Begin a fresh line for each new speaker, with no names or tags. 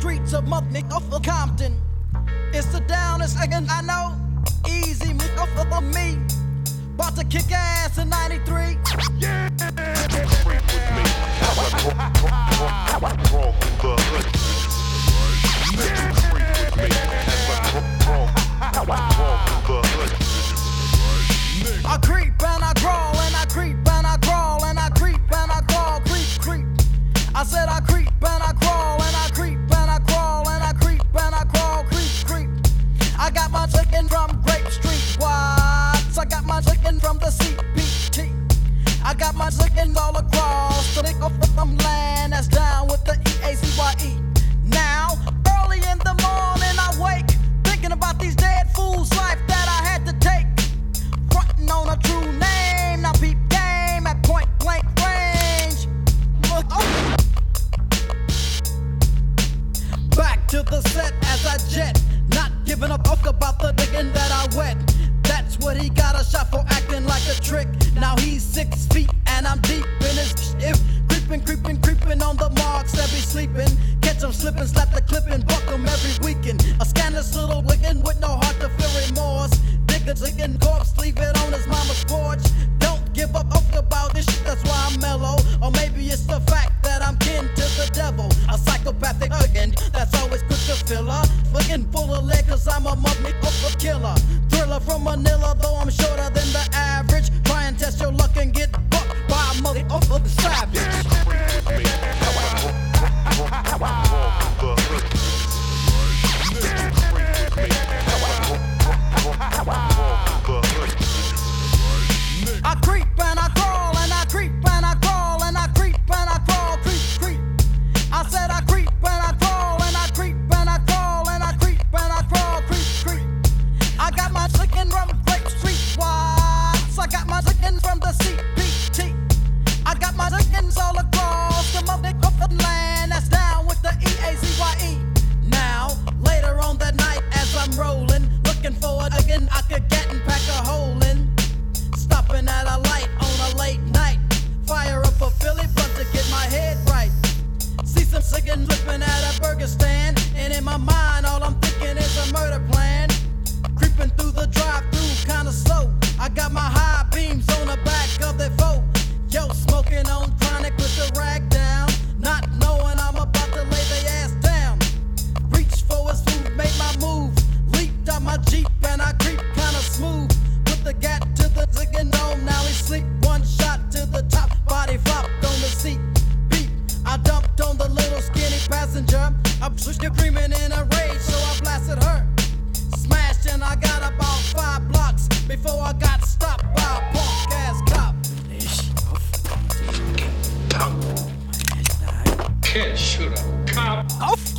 streets of motherfucker Compton. It's the downest second I know. Easy motherfucker me. About to kick ass in 93.
Yeah. Freak with me. How I crawl through the hood. Freak with me. As I crawl through the hood.
I creep and I crawl and I creep and I crawl and I creep and I crawl, creep, creep. I said I creep and I crawl and I creep and I crawl and I creep and I crawl, creep, creep. I got my chicken from Grape Street Watts. I got my chicken from the CPT. I got my chickens all across the land that's down with the EACYE. Now, early in the morning I wake, thinking about these dead fools' life that I had to take. Frontin' on a true name, now peep game at point blank range. Look, oh. Back to the set as I jet, not giving a fuck about the digging that I wet. That's what he got a shot for, acting like a trick. Now he's 6 feet and I'm deep in his shit. Creeping on the marks that be sleeping. Catch him slipping, slap the clipping, buck him every weekend. A scandalous little wicked with no heart to feel remorse. Nigga licking corpse, leave it on his mama's porch. Don't give up about this shit, that's why I'm mellow. Or maybe it's the fact that I'm kin to the devil. A psychopathic again, that's always good to fill her. Fucking full of lead, cause I'm a motherfucker killer. Thriller from Manila, though I'm shorter than the average. Try and test your luck and get bucked by a motherfucker savage. I creep and I crawl and I creep and I crawl and I creep and I crawl, creep, creep. I said I creep and I crawl and I creep and I crawl and I creep and I crawl, creep, creep. I got my chicken from Grape Street Watts. I got my chicken from the CPT. I got my chickens all across the motherfucking land that's down with the EACYE. Now, later on that night as I'm rolling, looking for a chicken I could get and pack a hole in. Stopping at a light on a late night. Fire up a Philly blunt to get my head right. See some chicken flipping at a burger stand, and in my mind all I'm thinking is a murder plan. Creeping through the drive-thru kinda slow. I got my high beams on the back of their foe. Yo, smoking on chronic with the rag down, not knowing I'm about to lay their ass down. Reached for his food, made my move, leaped out my Jeep and I creep kinda smooth. Put the gat to the chicken dome, now he sleep. One shot to the top, body flopped on the seat. Beep, I dumped on the little skinny passenger. I'm screaming in a rage, so I blasted her. Smashed and I got about 5 blocks before I got stopped by a punk ass cop.
Can't shoot a cop.